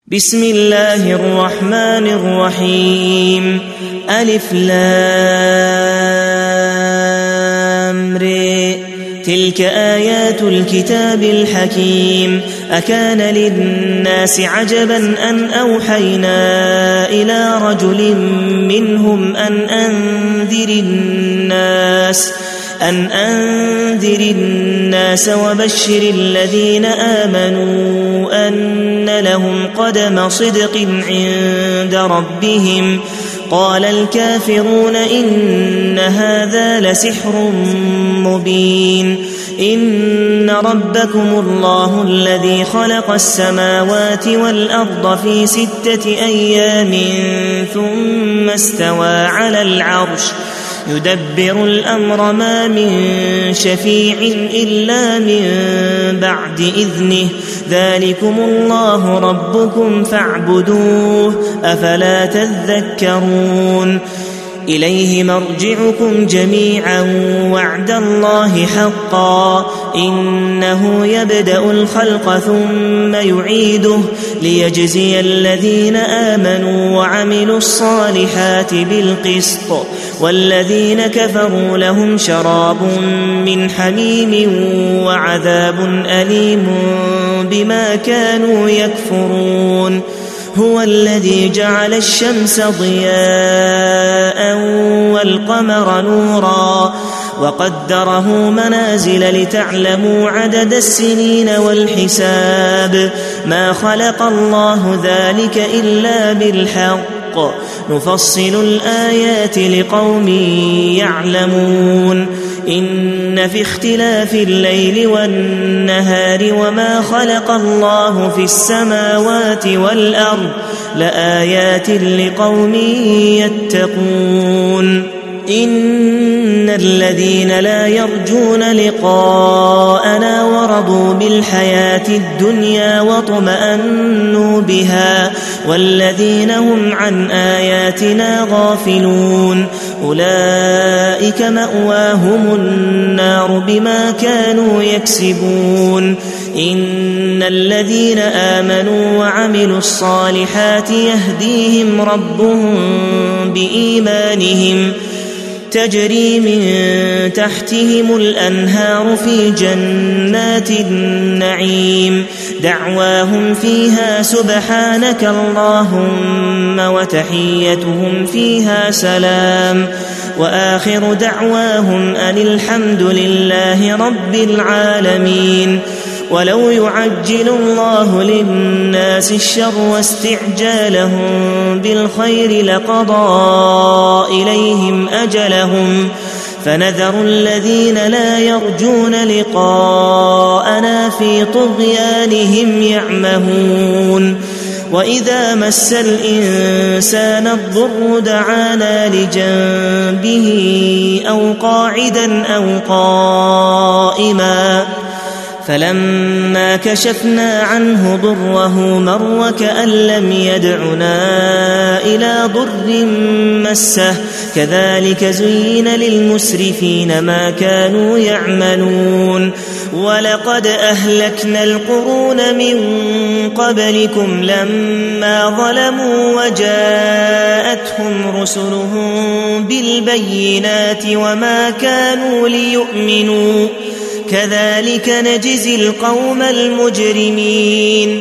بسم الله الرحمن الرحيم. ألف لام ر. تلك آيات الكتاب الحكيم. أكان للناس عجبا أن أوحينا إلى رجل منهم أن أنذر الناس وبشر الذين آمنوا أن لهم قدم صدق عند ربهم. قال الكافرون إن هذا لسحر مبين. إن ربكم الله الذي خلق السماوات والأرض في 6 أيام ثم استوى على العرش يدبر الأمر ما من شفيع إلا من بعد إذنه. ذلكم الله ربكم فاعبدوه أفلا تذكرون. إليه مرجعكم جميعا وعد الله حقا. إنه يبدأ الخلق ثم يعيده ليجزي الذين آمنوا وعملوا الصالحات بالقسط والذين كفروا لهم شراب من حميم وعذاب أليم بما كانوا يكفرون. هو الذي جعل الشمس ضياء والقمر نورا وقدره منازل لتعلموا عدد السنين والحساب. ما خلق الله ذلك إلا بالحق. نفصل الآيات لقوم يعلمون. إن في اختلاف الليل والنهار وما خلق الله في السماوات والأرض لآيات لقوم يتقون. إن الذين لا يرجون لقاءنا ورضوا بالحياة الدنيا واطمأنوا بها والذين هم عن آياتنا غافلون أولئك مأواهم النار بما كانوا يكسبون. إن الذين آمنوا وعملوا الصالحات يهديهم ربهم بإيمانهم تجري من تحتهم الأنهار في جنات النعيم. دعواهم فيها سبحانك اللهم وتحيتهم فيها سلام. وآخر دعواهم أن الحمد لله رب العالمين. ولو يعجل الله للناس الشر واستعجالهم بالخير لقضى إليهم أجلهم فنذر الذين لا يرجون لقاءنا في طغيانهم يعمهون. وإذا مس الإنسان الضر دعانا لجنبه أو قاعدا أو قائما فلما كشفنا عنه ضره مر وكأن لم يدعنا إلى ضر مسه. كذلك زين للمسرفين ما كانوا يعملون. ولقد أهلكنا القرون من قبلكم لما ظلموا وجاءتهم رسلهم بالبينات وما كانوا ليؤمنوا. كذلك نجزي القوم المجرمين.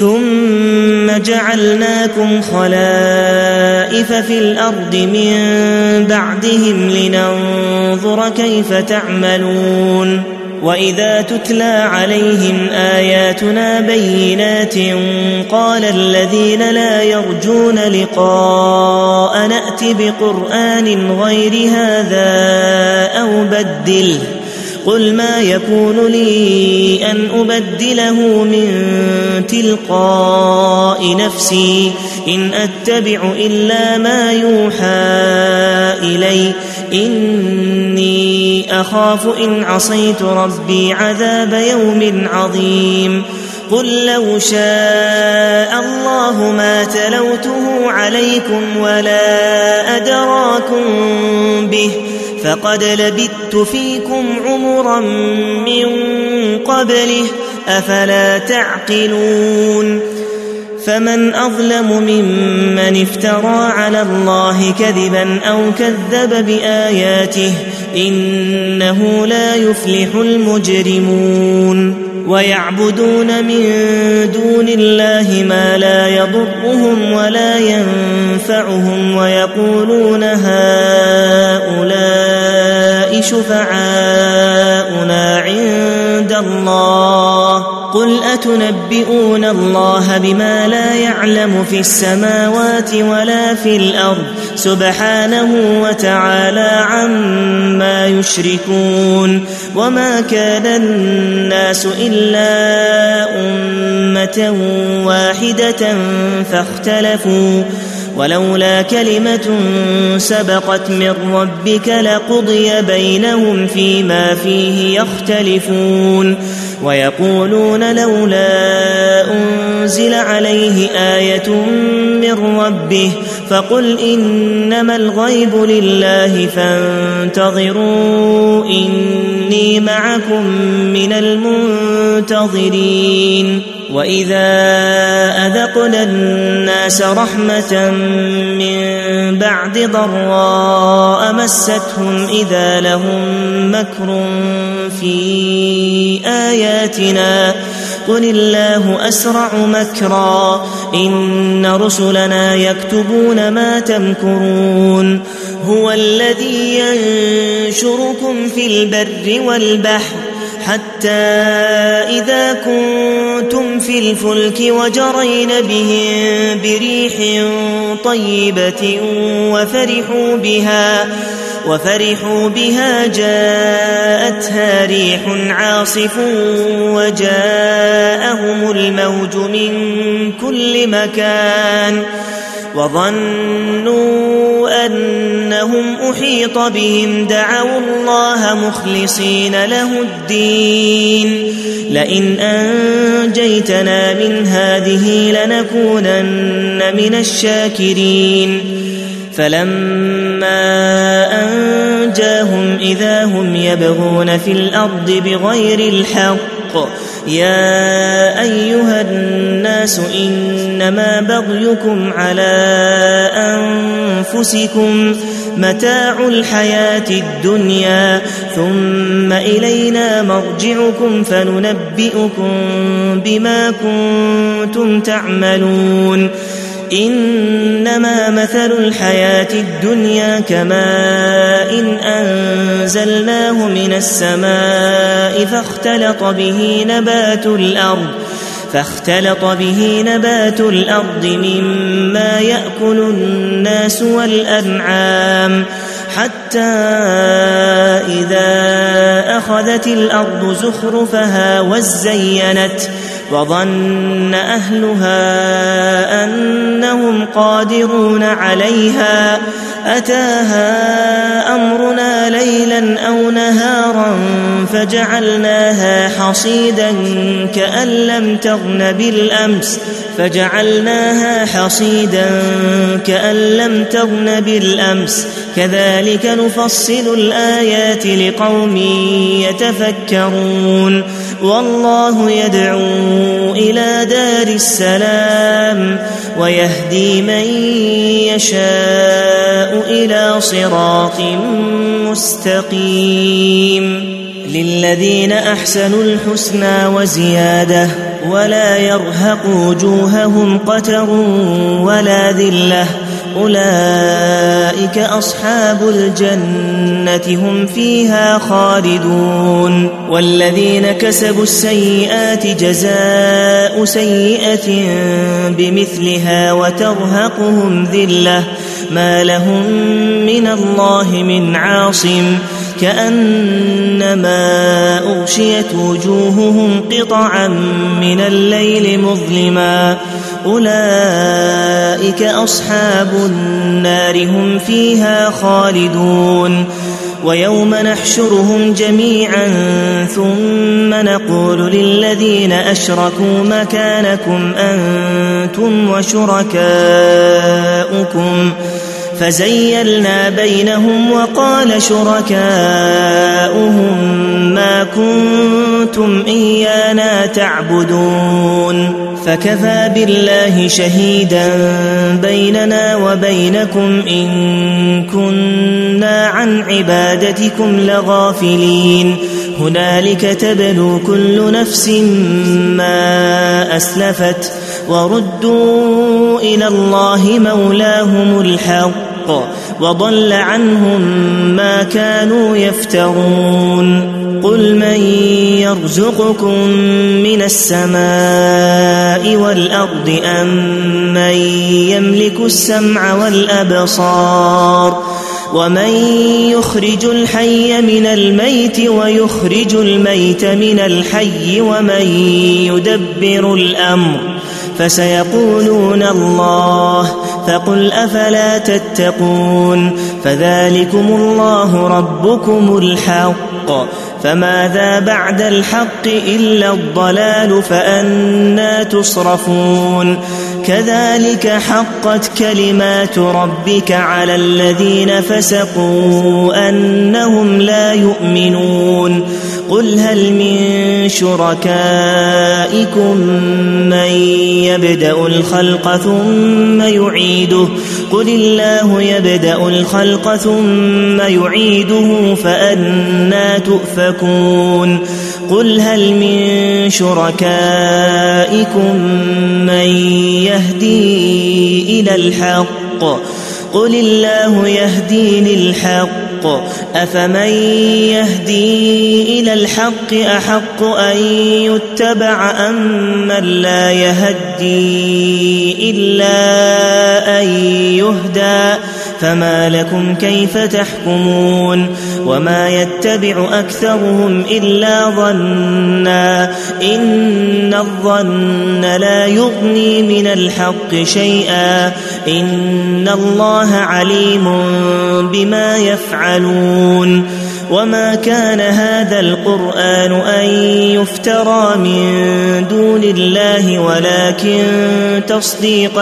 ثم جعلناكم خلائف في الأرض من بعدهم لننظر كيف تعملون. وإذا تتلى عليهم آياتنا بينات قال الذين لا يرجون لقاء نأت بقرآن غير هذا أو بدله. قل ما يكون لي أن أبدله من تلقاء نفسي إن أتبع إلا ما يوحى إلي إني أخاف إن عصيت ربي عذاب يوم عظيم. قل لو شاء الله ما تلوته عليكم ولا أدراكم به فقد لبثت فيكم عمرا من قبله أفلا تعقلون فمن أظلم ممن افترى على الله كذبا أو كذب بآياته إنه لا يفلح المجرمون ويعبدون من دون الله ما لا يضرهم ولا ينفعهم ويقولون هؤلاء شفعاؤنا عند الله قل أتنبئون الله بما لا يعلم في السماوات ولا في الأرض سبحانه وتعالى عما يشركون وما كان الناس إلا أمة واحدة فاختلفوا ولولا كلمة سبقت من ربك لقضي بينهم فيما فيه يختلفون ويقولون لولا أنزل عليه آية من ربه فقل إنما الغيب لله فانتظروا إني معكم من المنتظرين وإذا أذقنا الناس رحمة من بعد ضراء مستهم إذا لهم مكر في آياتنا قل الله أسرع مكرا إن رسلنا يكتبون ما تمكرون هو الذي ينشركم في البر والبحر حتى إذا كنتم في الفلك وجرين بهم بريح طيبة وفرحوا بها جاءتها ريح عاصف وجاءهم الموج من كل مكان وظنوا أنهم أحيط بهم دعوا الله مخلصين له الدين لئن أنجيتنا من هذه لنكونن من الشاكرين فلما أنجاهم إذا هم يبغون في الأرض بغير الحق يا أيها الناس إنما بغيكم على أنفسكم متاع الحياة الدنيا ثم إلينا مرجعكم فننبئكم بما كنتم تعملون إنما مثل الحياة الدنيا كماء إن أنزلناه من السماء فاختلط به نبات الأرض مما يأكل الناس والأنعام حتى إذا أخذت الأرض زخرفها وزينت وظن أهلها أنهم قادرون عليها أتاها أمرنا ليلا أو نهارا فجعلناها حصيدا كأن لم تغن بالأمس كذلك نفصل الآيات لقوم يتفكرون والله يدعو إلى دار السلام ويهدي من يشاء إلى صراط مستقيم للذين أحسنوا الحسنى وزيادة ولا يرهق وجوههم قتر ولا ذلة أولئك أصحاب الجنة هم فيها خالدون والذين كسبوا السيئات جزاء سيئة بمثلها وترهقهم ذلة ما لهم من الله من عاصم كأنما أغشيت وجوههم قطعا من الليل مظلما أولئك أصحاب النار هم فيها خالدون ويوم نحشرهم جميعا ثم نقول للذين أشركوا مكانكم أنتم وشركاؤكم فزيلنا بينهم وقال شركاؤهم ما كنتم إيانا تعبدون فكفى بالله شهيدا بيننا وبينكم إن كنا عن عبادتكم لغافلين هنالك تبلو كل نفس ما أسلفت وردوا إلى الله مولاهم الحق وضل عنهم ما كانوا يفترون قل من يرزقكم من السماء والأرض أم من يملك السمع والأبصار ومن يخرج الحي من الميت ويخرج الميت من الحي ومن يدبر الأمر فسيقولون الله فقل أفلا تتقون فذلكم الله ربكم الحق فماذا بعد الحق إلا الضلال فأنى تصرفون كذلك حقت كلمات ربك على الذين فسقوا أنهم لا يؤمنون قل هل من شركائكم من يبدأ الخلق ثم يعيده قل الله يبدأ الخلق ثم يعيده فأنى تؤفكون قل هل من شركائكم من يهدي إلى الحق قل الله يهدي للحق أفمن يهدي إلى الحق أحق أن يتبع أم من لا يهدي إلا أن يهدى فما لكم كيف تحكمون وما يتبع أكثرهم إلا ظنا إن الظن لا يغني من الحق شيئا إن الله عليم بما يفعلون وما كان هذا القرآن أن يفترى من دون الله ولكن تصديق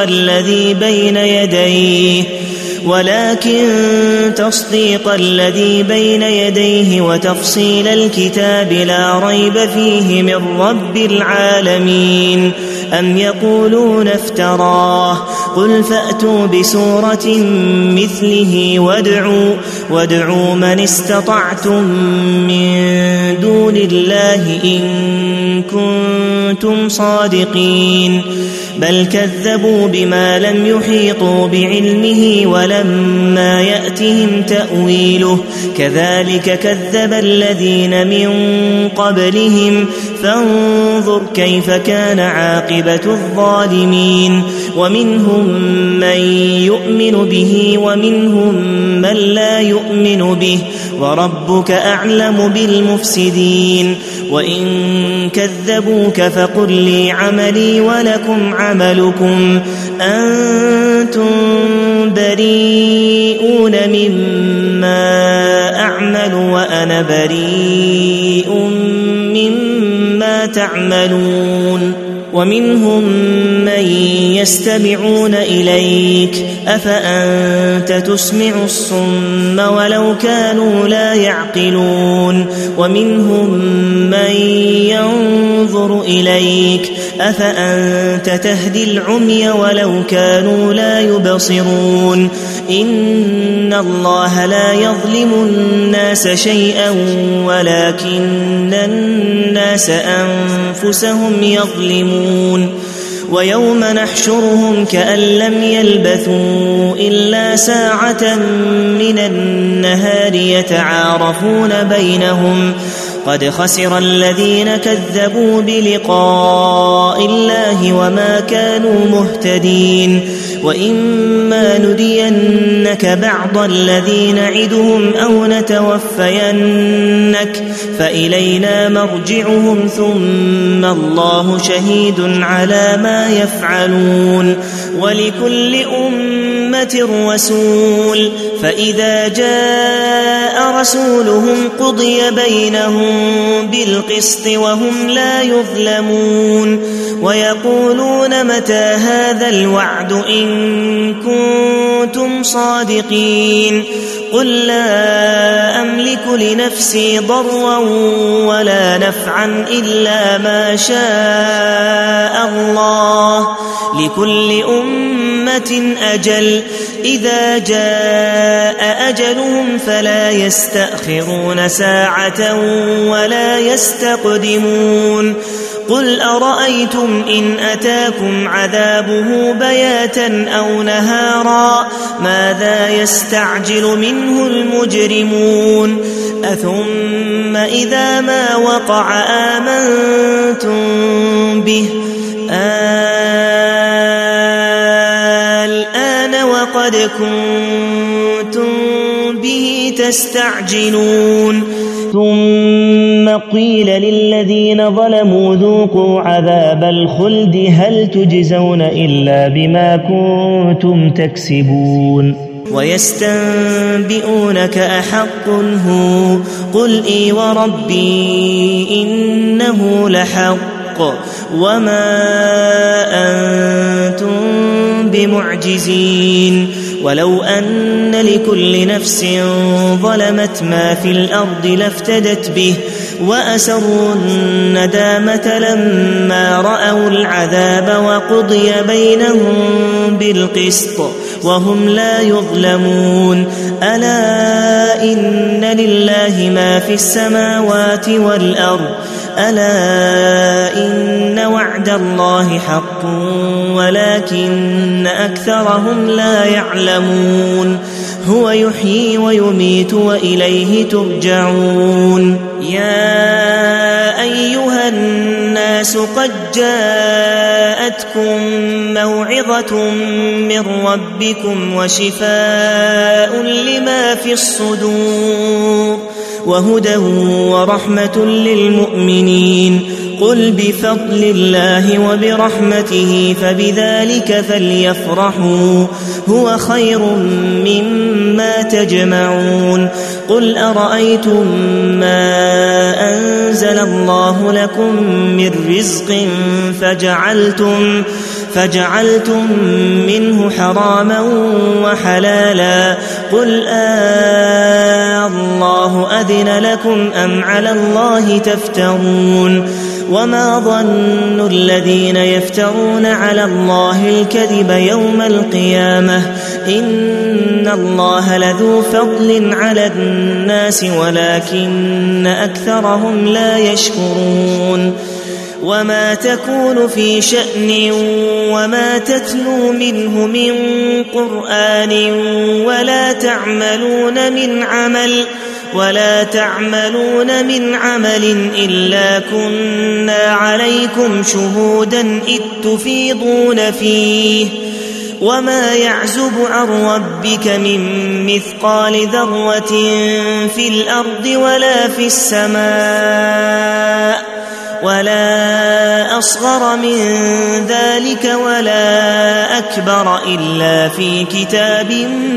الذي بين يديه وتفصيل الكتاب لا ريب فيه من رب العالمين أم يقولون افتراه قل فأتوا بسورة مثله وادعوا من استطعتم من دون الله إن كنتم صادقين بل كذبوا بما لم يحيطوا بعلمه ولما يأتهم تأويله كذلك كذب الذين من قبلهم فانظر كيف كان عاقبة الظالمين ومنهم من يؤمن به ومنهم من لا يؤمن به وربك أعلم بالمفسدين وإن كذبوك فقل لي عملي ولكم عملكم أنتم بريئون مما أعمل وأنا بريء مما تعملون ومنهم من يستمعون إليك أفأنت تسمع الصم ولو كانوا لا يعقلون ومنهم من ينظر إليك أفأنت تهدي العمي ولو كانوا لا يبصرون إن الله لا يظلم الناس شيئا ولكن الناس أنفسهم يظلمون ويوم نحشرهم كأن لم يلبثوا إلا ساعة من النهار يتعارفون بينهم قد خسر الذين كذبوا بلقاء الله وما كانوا مهتدين وإما نرينك بعض الذي نعدهم أو نتوفينك فإلينا مرجعهم ثم الله شهيد على ما يفعلون ولكل أمة رسول فإذا جاء رسولهم قضي بينهم بالقسط وهم لا يظلمون ويقولون متى هذا الوعد إن كنتم صادقين قل لا أملك لنفسي ضرا ولا نفعا إلا ما شاء الله لكل أمة أجل إذا جاء أجلهم فلا يستأخرون ساعة ولا يستقدمون قل أرأيتم إن أتاكم عذابه بياتا أو نهارا ماذا يستعجل منه المجرمون أثم إذا ما وقع آمنتم به الآن وقد كنتم به تستعجلون ثم قيل للذين ظلموا ذوقوا عذاب الخلد هل تجزون إلا بما كنتم تكسبون ويستنبئونك أحق هو قل إي وربي إنه لحق وما أنتم بمعجزين ولو أن لكل نفس ظلمت ما في الأرض لافتدت به وأسروا الندامة لما رأوا العذاب وقضي بينهم بالقسط وهم لا يظلمون ألا إن لله ما في السماوات والأرض ألا إن وعد الله حق ولكن أكثرهم لا يعلمون هو يحيي ويميت وإليه ترجعون يا أيها الناس قد جاءتكم موعظة من ربكم وشفاء لما في الصدور وهدى ورحمة للمؤمنين قل بفضل الله وبرحمته فبذلك فليفرحوا هو خير مما تجمعون قل أرأيتم ما أنزل الله لكم من رزق فجعلتم منه حراما وحلالا قل الله أذن لكم أم على الله تفترون وما ظن الذين يفترون على الله الكذب يوم القيامة إن الله لذو فضل على الناس ولكن أكثرهم لا يشكرون وما تكون في شأن وما تتلو منه من قرآن ولا تعملون من عمل إلا كنا عليكم شهودا إذ تفيضون فيه وما يعزب عن ربك من مثقال ذرة في الأرض ولا في السماء ولا أصغر من ذلك ولا أكبر إلا في كتاب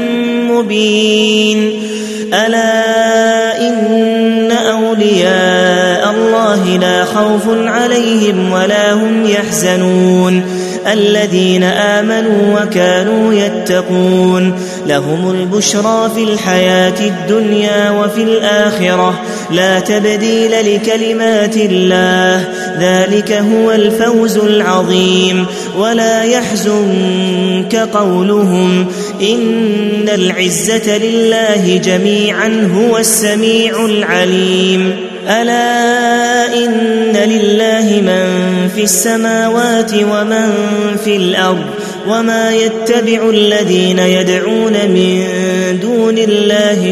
مبين ألا إن أولياء الله لا خوف عليهم ولا هم يحزنون الذين آمنوا وكانوا يتقون لهم البشرى في الحياة الدنيا وفي الآخرة لا تبديل لكلمات الله ذلك هو الفوز العظيم ولا يحزنك قولهم إن العزة لله جميعا هو السميع العليم ألا إن لله من في السماوات ومن في الأرض وما يتبع الذين يدعون من دون الله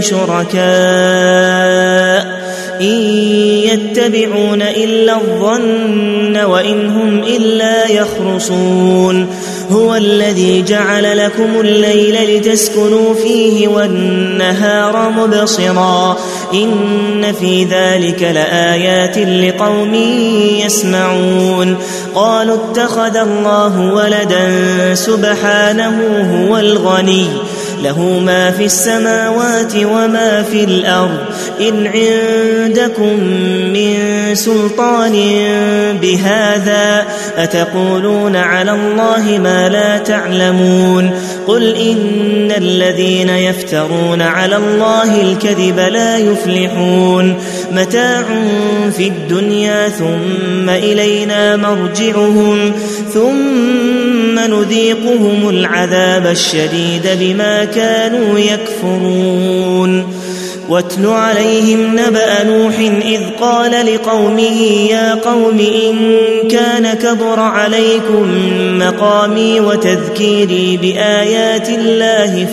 شركاء إن يتبعون إلا الظن وإن هم إلا يخرصون هو الذي جعل لكم الليل لتسكنوا فيه والنهار مبصرا إن في ذلك لآيات لقوم يسمعون قالوا اتخذ الله ولدا سبحانه هو الغني له ما في السماوات وما في الأرض إن عندكم من سلطان بهذا أتقولون على الله ما لا تعلمون قل إن الذين يفترون على الله الكذب لا يفلحون متاع في الدنيا ثم إلينا مرجعهم ثم نذيقهم العذاب الشديد بما كانوا يكفرون واتل عليهم نبأ نوح إذ قال لقومه يا قوم إن كان كبر عليكم مقامي وتذكيري بآيات الله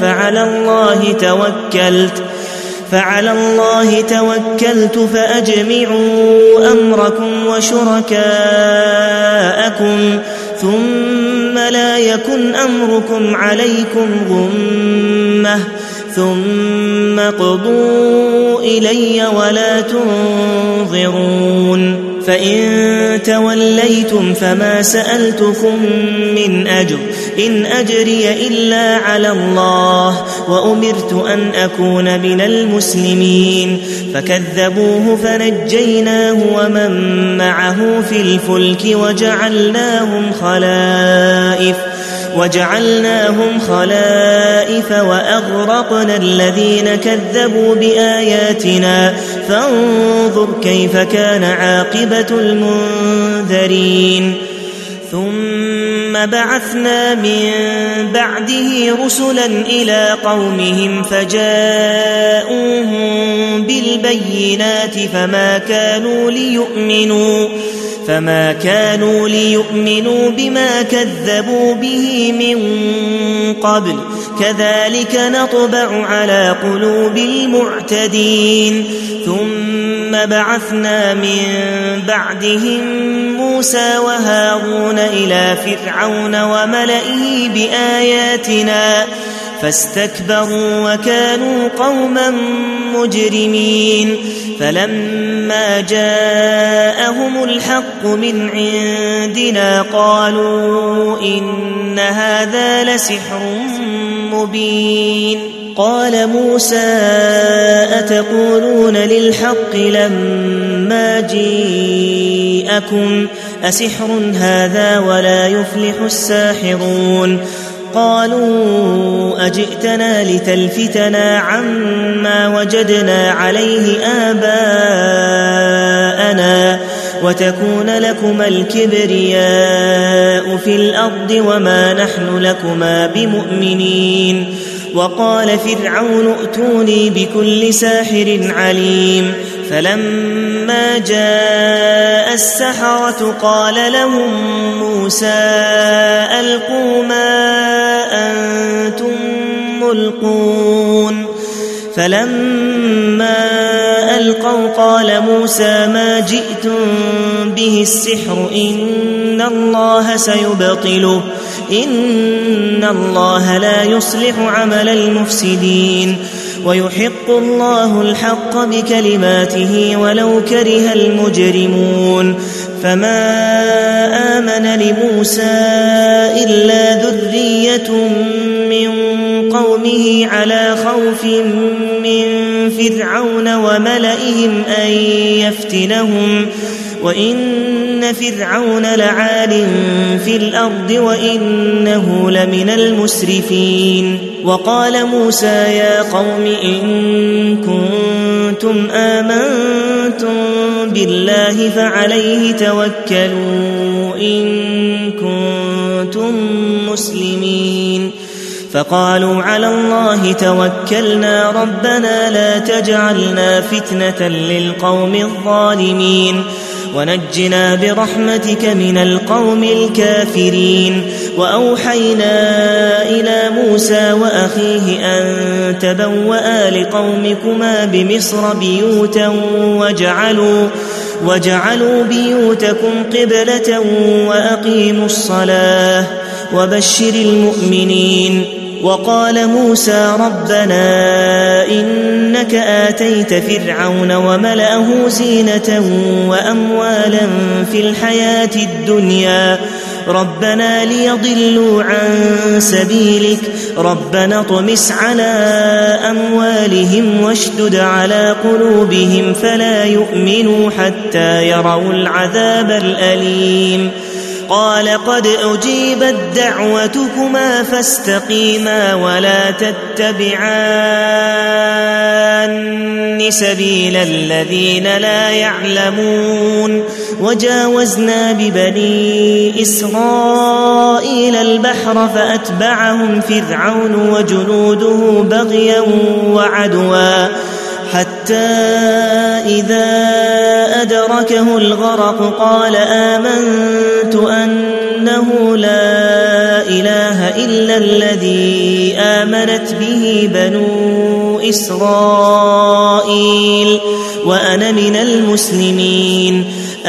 فعلى الله توكلت فأجمعوا أمركم وشركاءكم ثم لا يكن أمركم عليكم غمة ثم قضوا إلي ولا تنظرون فإن توليتم فما سألتكم من أجر إن أجري إلا على الله وأمرت أن أكون من المسلمين فكذبوه فنجيناه ومن معه في الفلك وجعلناهم خلائف وأغرقنا الذين كذبوا بآياتنا فانظر كيف كان عاقبة المنذرين ثم بعثنا من بعده رسلا إلى قومهم فجاءوهم بالبينات فما كانوا ليؤمنوا بما كذبوا به من قبل كذلك نطبع على قلوب المعتدين ثم بعثنا من بعدهم موسى وهارون إلى فرعون وملئه بآياتنا فاستكبروا وكانوا قوما مجرمين فلما جاءهم الحق من عندنا قالوا إن هذا لسحر مبين قال موسى أتقولون للحق لما جيءكم أسحر هذا ولا يفلح الساحرون قالوا أجئتنا لتلفتنا عما وجدنا عليه آباءنا وتكون لكما الكبرياء في الأرض وما نحن لكما بمؤمنين وقال فرعون ائتوني بكل ساحر عليم فلما جاء السحرة قال لهم موسى ألقوا ما أنتم ملقون فلما ألقوا قال موسى ما جئتم به السحر إن الله سيبطله إن الله لا يصلح عمل المفسدين ويحق الله الحق بكلماته ولو كره المجرمون فما آمن لموسى إلا ذرية من قومه على خوف من فرعون وملئهم أن يفتنهم وإن فرعون لعال في الأرض وإنه لمن المسرفين وقال موسى يا قوم إن كنتم آمنتم بالله فعليه توكلوا إن كنتم مسلمين فقالوا على الله توكلنا ربنا لا تجعلنا فتنة للقوم الظالمين ونجنا برحمتك من القوم الكافرين وأوحينا إلى موسى وأخيه أن تبوأ لقومكما بمصر بيوتا وجعلوا بيوتكم قبلة وأقيموا الصلاة وبشر المؤمنين وقال موسى ربنا إنك آتيت فرعون وملأه زينة وأموالا في الحياة الدنيا ربنا ليضلوا عن سبيلك ربنا اطمس على أموالهم واشدد على قلوبهم فلا يؤمنوا حتى يروا العذاب الأليم قال قد أجيبت دعوتكما فاستقيما ولا تتبعان سبيل الذين لا يعلمون وجاوزنا ببني إسرائيل البحر فأتبعهم فرعون وجنوده بغيا وعدوا حتى إذا أدركه الغرق قال آمنت أنه لا إله إلا الذي آمنت به بنو إسرائيل وأنا من المسلمين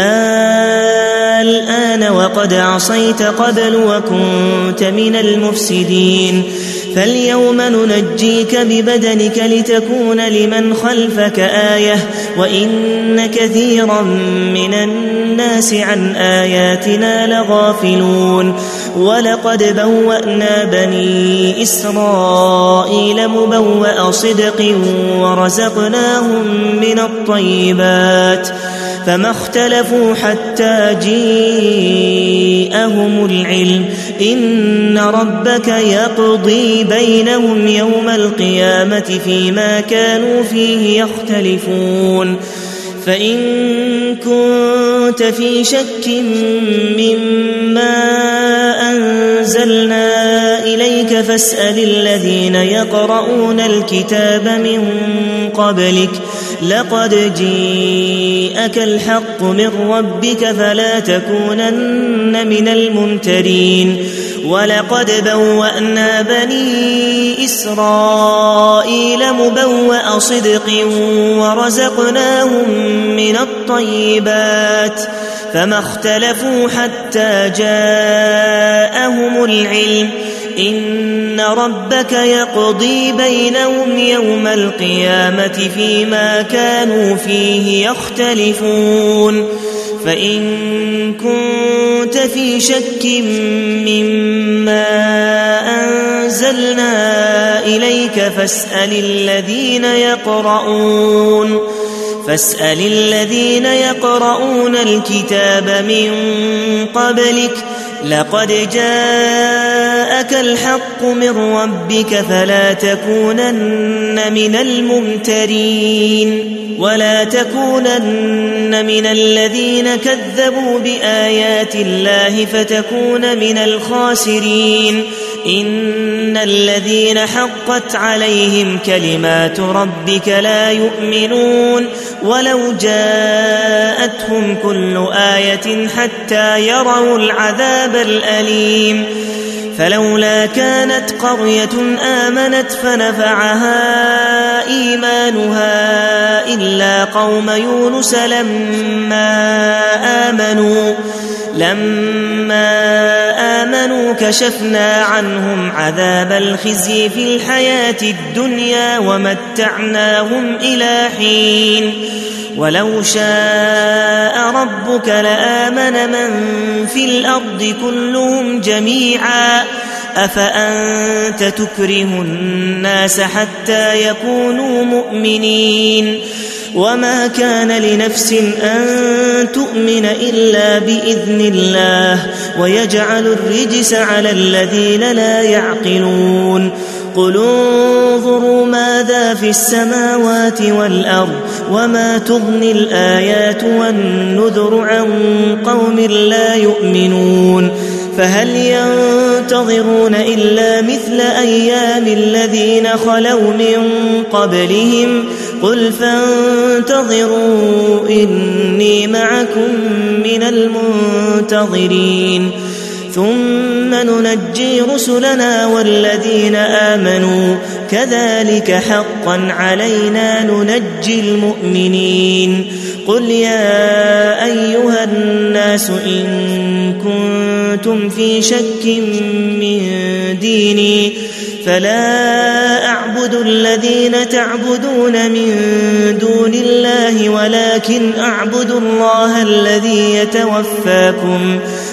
الآن وقد عصيت قبل وكنت من المفسدين فاليوم ننجيك ببدنك لتكون لمن خلفك آية وإن كثيرا من الناس عن آياتنا لغافلون ولقد بوأنا بني إسرائيل مبوأ صدق ورزقناهم من الطيبات فما اختلفوا حتى جيءهم العلم إن ربك يقضي بينهم يوم القيامة فيما كانوا فيه يختلفون فإن كنت في شك مما أنزلنا إليك فاسأل الذين يقرؤون الكتاب من قبلك لقد جيءك الحق من ربك فلا تكونن من الممترين ولقد بوأنا بني إسرائيل مبوأ صدق ورزقناهم من الطيبات فما اختلفوا حتى جاءهم العلم إن ربك يقضي بينهم يوم القيامة فيما كانوا فيه يختلفون فإن كنت في شك مما أنزلنا إليك فاسأل الذين يقرؤون الكتاب من قبلك لقد جاءك الحق من ربك فلا تكونن من الممترين ولا تكونن من الذين كذبوا بآيات الله فتكون من الخاسرين إن الذين حقت عليهم كلمات ربك لا يؤمنون ولو جاءتهم كل آية حتى يروا العذاب الأليم فلولا كانت قرية آمنت فنفعها إيمانها إلا قوم يونس لما آمنوا كشفنا عنهم عذاب الخزي في الحياة الدنيا ومتعناهم إلى حين ولو شاء ربك لآمن من في الأرض كلهم جميعا أفأنت تكره الناس حتى يكونوا مؤمنين وما كان لنفس أن تؤمن إلا بإذن الله ويجعل الرجس على الذين لا يعقلون قل انظروا ماذا في السماوات والأرض وما تغني الآيات والنذر عن قوم لا يؤمنون فهل ينتظرون إلا مثل أيام الذين خلوا من قبلهم قل فانتظروا إني معكم من المنتظرين ثم ننجي رسلنا والذين آمنوا كذلك حقا علينا ننجي المؤمنين قل يا أيها الناس إن كنتم في شك من ديني فلا أعبد الذين تعبدون من دون الله ولكن أعبد الله الذي يتوفاكم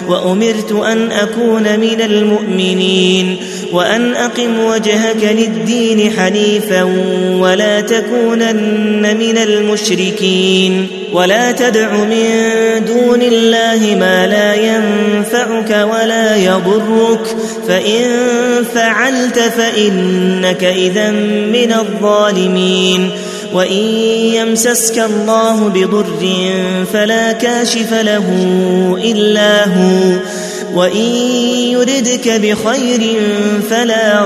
وأمرت أن أكون من المؤمنين وأن أقم وجهك للدين حنيفا ولا تكونن من المشركين ولا تدع من دون الله ما لا ينفعك ولا يضرك فإن فعلت فإنك إذا من الظالمين وإن يمسسك الله بضر فلا كاشف له إلا هو وإن يردك بخير فلا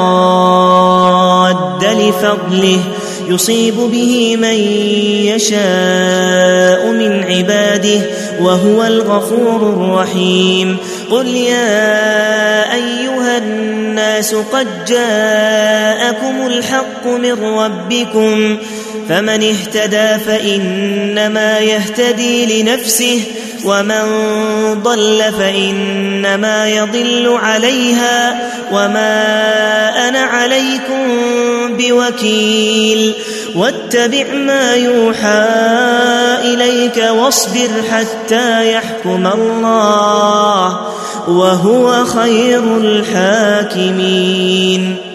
راد لفضله يصيب به من يشاء من عباده وهو الغفور الرحيم قل يا أيها الناس قد جاءكم الحق من ربكم فمن اهتدى فإنما يهتدي لنفسه ومن ضل فإنما يضل عليها وما أنا عليكم بوكيل واتبع ما يوحى إليك واصبر حتى يحكم الله وهو خير الحاكمين.